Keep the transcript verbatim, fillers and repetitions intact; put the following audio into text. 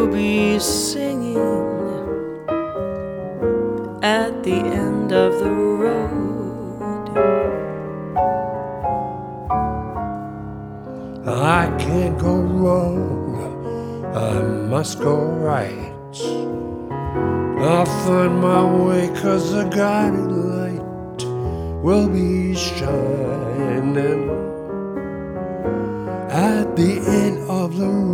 will be singing at the end of the road. I can't go wrong, I must go right. I'll find my way, 'cause the guiding light will be shining at the end of the road.